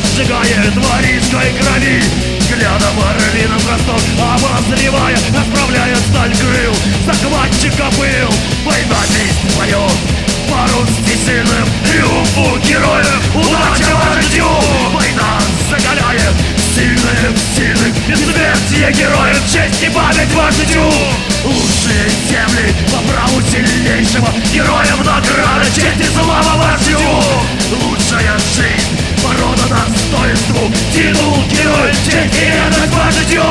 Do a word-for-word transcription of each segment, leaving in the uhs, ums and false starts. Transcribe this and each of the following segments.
сжигает ворийской крови. Взглядом орлиным простор обозревая, расправляет сталь крыл захватчика был. Война месть поет парус всесильным триумфу героев, удача вождю. Война закаляет сильных сильных, бессмертие героев, честь и память вождю. Лучшие земли по праву сильнейшего, героям награда, честь и слава вождю. Лучшая жизнь порода достоинству, титул герой, честь и верность вождю.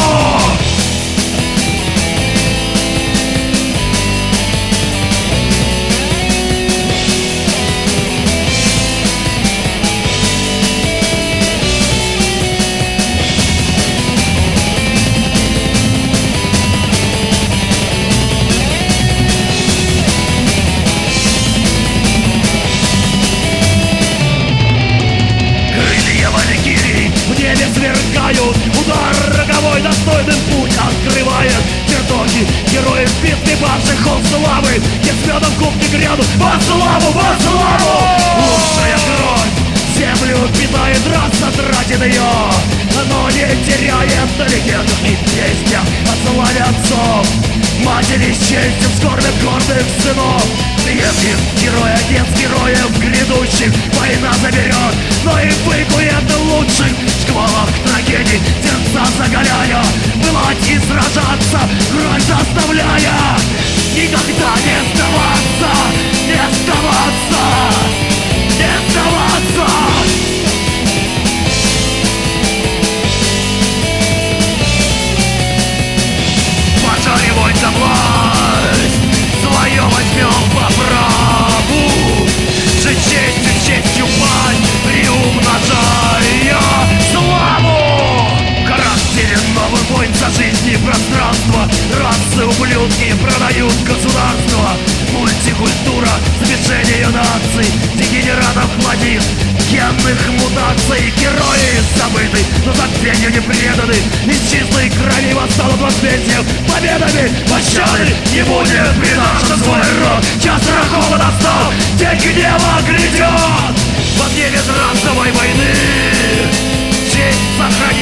Сверкают, удар роковой достойным путь открывает. Чертоги героев битвы павших он славы, где с медом кубки грядут во славу, во славу. Лучшая кровь землю питает, раз отратит ее, но не теряет на легендах и песнях о славе отцов. Матери с честью вскормят гордых сынов. Предков герой, отец героев грядущих война заберет, но и выкует лучших в школах трагедий, сердца заголяя, пылать и сражаться, кровь заставляя. Никогда не сдаваться, не сдаваться, не сдаваться. Пожаревой за власть свое возьмем по праву, же честью, честью пать приумножая славу. В характере новый войн за жизнь и пространство, расы ублюдки продают государство. Мультикультура, смешение наций, дегенератов плодит, генных мутаций. Герои забыты, но забвению не преданы, из чистой крови восстанут возмездием победами. Пощады не будет при нашем свой род, час рахова настал, день гнева грядет. Во дне межрасовой войны честь сохранит